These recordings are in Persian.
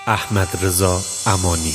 احمد رضا امانی.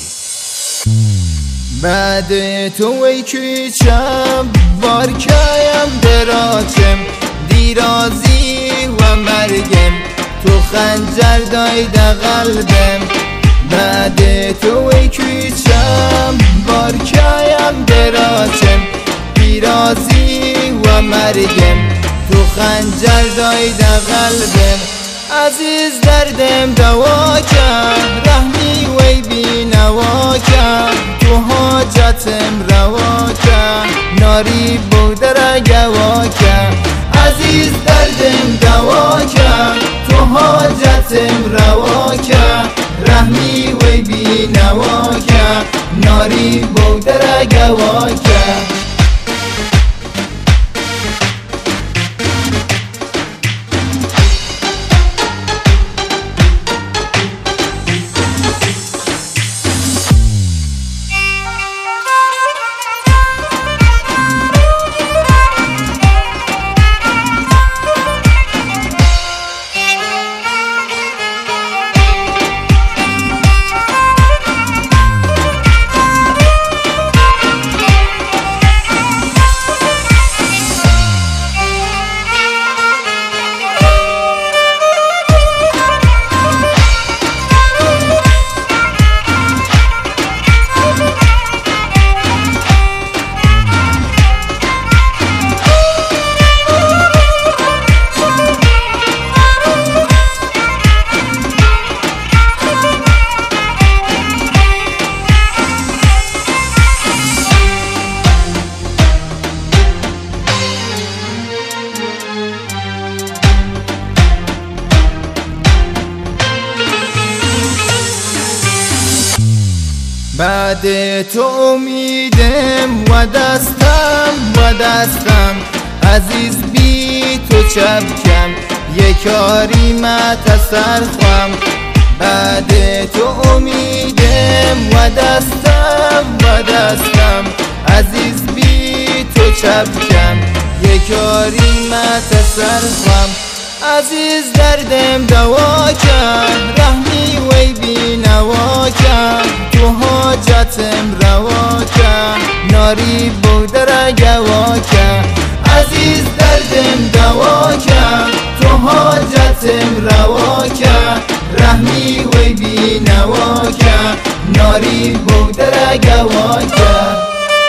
بعد تو ای کوچم بارکایم دراچم دیرازی و مرگم تو خنجر دایده قلبم. بعد تو ای کوچم بارکایم دراچم دیرازی و مرگم تو خنجر دایده قلبم. عزیز دردم دوا کرد رحمی وی بی نوا کرد تو حاجتم روا کرد ناری بودر گوا کرد. عزیز دردم دوا کرد تو حاجتم روا کرد رحمی وی بی نوا کرد ناری بودر گوا کرد. بعد تو امیدم و دستم عزیز بی تو چپکم یکاری ما تسرخم. بعد تو امیدم و دستم عزیز بی تو چپکم یکاری ما تسرخم. عزیز دردم دوا کرد رحمی وی بی نوا کرد تو حاجتم روا کرد ناری بودر گوا کرد. عزیز دردم دوا کرد تو حاجتم روا کرد رحمی وی بی نوا کرد ناری بودر گوا کرد.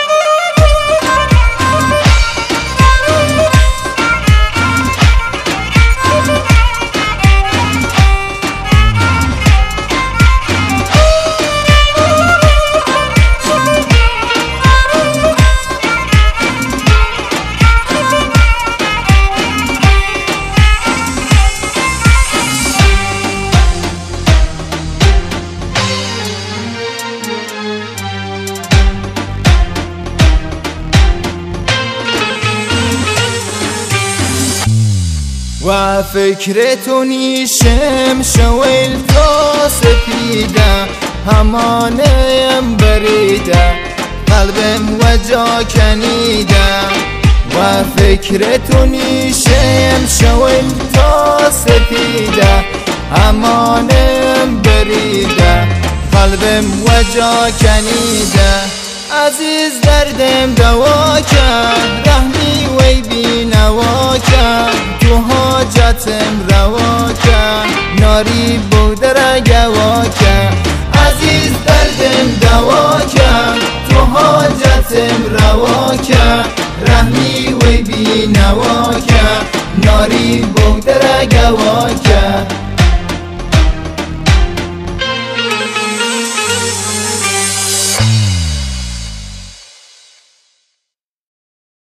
و فکر تو نیشم شویل تو سپیده همانم بریده قلبم و جا کنیده. و فکر تو نیشم شویل تو سپیده همانم بریده قلبم و جا کنیده. عزیز دردم دوا کرد رحمی وی بی نوا کرد تو حاجتم روا کرد ناری بودر گوا کرد. عزیز دردم دوا کرد تو حاجتم روا کرد رحمی وی بی نوا کرد ناری بودر گوا کرد.